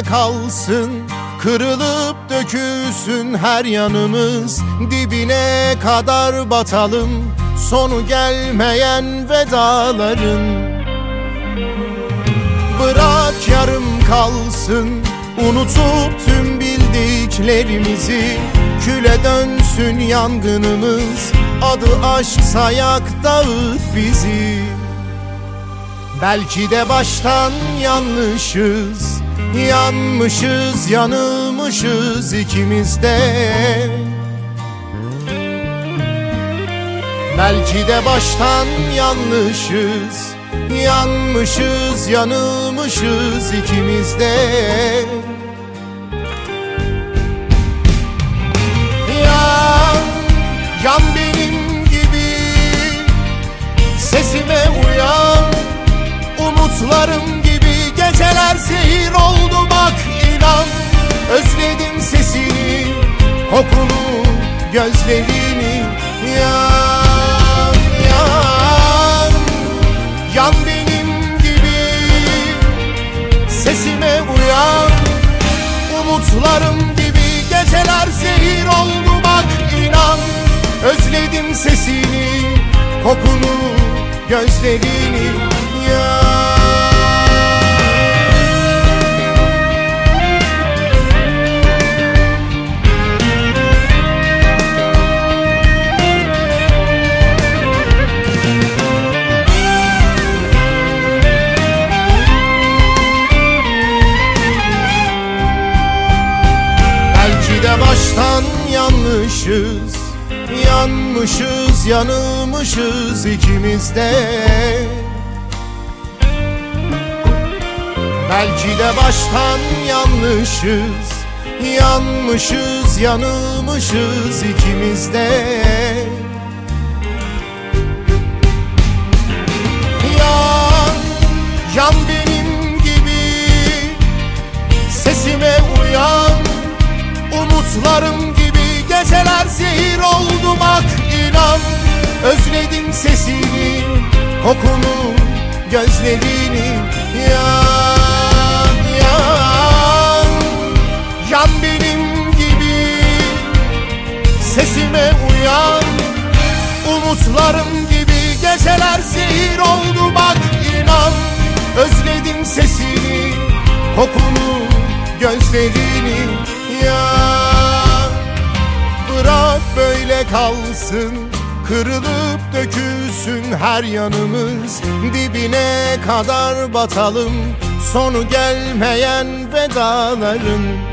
kalsın, kırılıp dökülsün her yanımız. Dibine kadar batalım, sonu gelmeyen vedaların. Bırak yarım kalsın, unutup tüm bildiklerimizi. Küle dönsün yangınımız, adı aşksa yak dağıt bizi. Belki de baştan yanlışız, yanmışız, yanılmışız ikimiz de. Belki de baştan yanlışız, yanmışız, yanılmışız ikimiz de. Yan, yan benim gibi, sesime uyan. Umutlarım gibi geceler zehir oldu bak inan. Özledim sesini, kokunu, gözlerini. Yan, yan, yan benim gibi, sesime uyan. Umutlarım gibi geceler zehir oldu bak inan. Özledim sesini, kokunu, gözlerini. Yan. Belki de baştan yanlışız, yanmışız, yanılmışız ikimiz de. Belki de baştan yanlışız, yanmışız, yanılmışız ikimiz de. Yan, yan benim gibi, sesime uyan. Umutlarım gibi geceler zehir oldu bak inan. Özledim sesini, kokunu, gözlerini. Yan, yan, yan benim gibi, sesime uyan. Umutlarım gibi geceler zehir oldu bak inan. Özledim sesini, kokunu, gözlerini. Ya bırak böyle kalsın, kırılıp dökülsün her yanımız. Dibine kadar batalım, sonu gelmeyen vedaların.